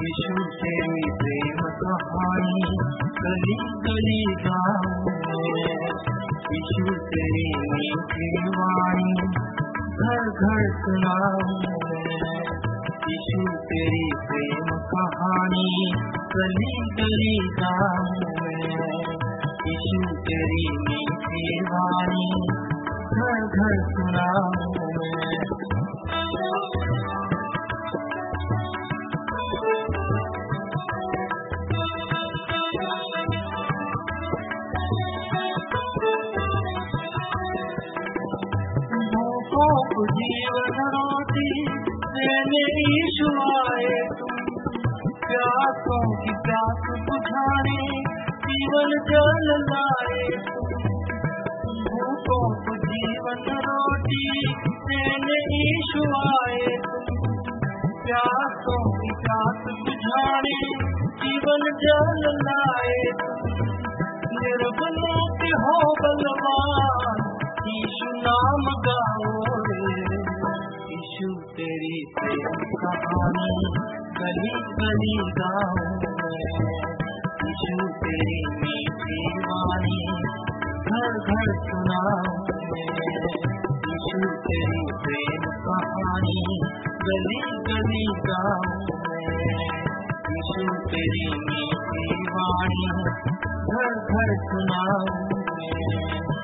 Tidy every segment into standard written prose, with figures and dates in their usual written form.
यीशु तेरी प्रेम कहानी गली गली गाऊं मैं। यीशु तेरी मीठी वाणी घर घर सुनाऊं मैं। यीशु तेरी प्रेम कहानी गली गली गाऊं मैं। यीशु तेरी मीठी वाणी घर घर सुनाऊं मैं। जीवन रोटी देने यीशु आए तुम, प्यासों की प्यास बुझाने जीवन जल लाए तुम। भूखों को जीवन रोटी देने यीशु आए तुम, प्यासों की प्यास बुझाने जीवन जल लाए तुम। निर्बलों के हो बलवान यीशु नाम गाओ रे। यीशु तेरी प्रेम कहानी गली गली गाऊं मैं। यीशु तेरी मीठी वाणी घर घर सुनाऊं मैं। यीशु तेरी प्रेम कहानी गली गली गाऊं मैं। यीशु तेरी मीठी वाणी घर घर सुनाऊं मैं।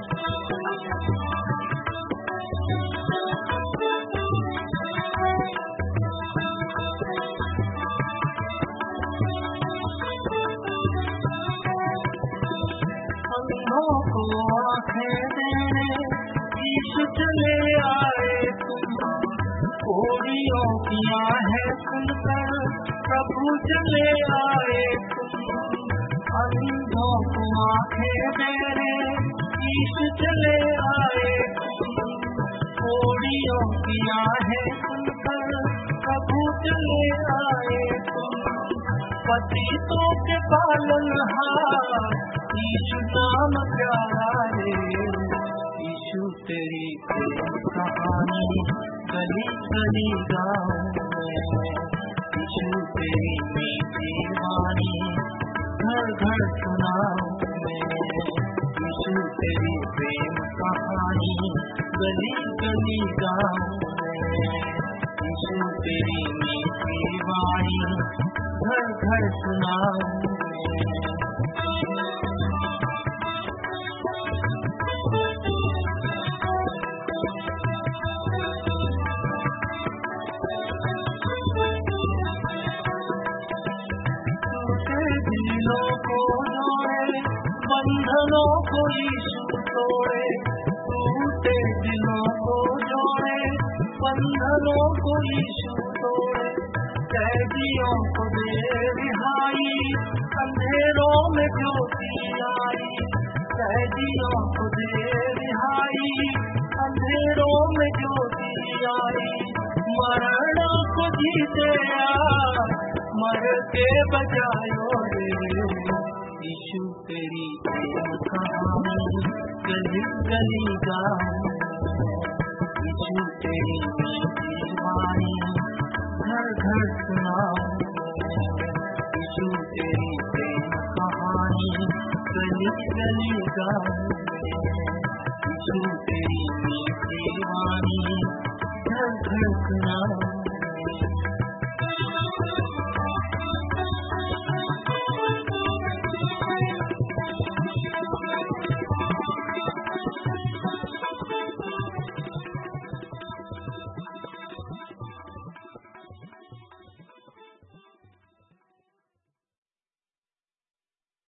यीशु चले आए तुम, कोड़ियों की है सुनकर प्रभु चले आए तुम। अंधों को आंखें देने यीशु चले आए तुम, कोड़ियों की है सुनकर प्रभु चले आए तुम। पतितों के पालनहार यीशु नाम प्यारा रे। यीशु तेरी प्रेम कहानी गली गली गाऊं मैं। यीशु तेरी मीठी वाणी घर घर सुनाऊं मैं। यीशु तेरी प्रेम कहानी गली गली गाऊं मैं। यीशु तेरी मीठी वाणी घर घर सुनाऊं मैं। दिलों को जोड़े बंधनों को यीशु तोड़े, टूटे दिलों को जोड़े बंधनों को यीशु तोड़े। कैदियों को दे रिहाई अंधेरों में ज्योति आई। कैदियों को दे रिहाई अंधेरों में ज्योति आई। मरण को जीते मर के बजायो रे। यीशु तेरी प्रेम कहानी गली गली गाऊं। यीशु तेरी मीठी वाणी घर घर सुनाऊं। यीशु तेरी प्रेम कहानी गली गली गाऊं। यीशु तेरी मीठी वाणी घर घर सुनाऊं।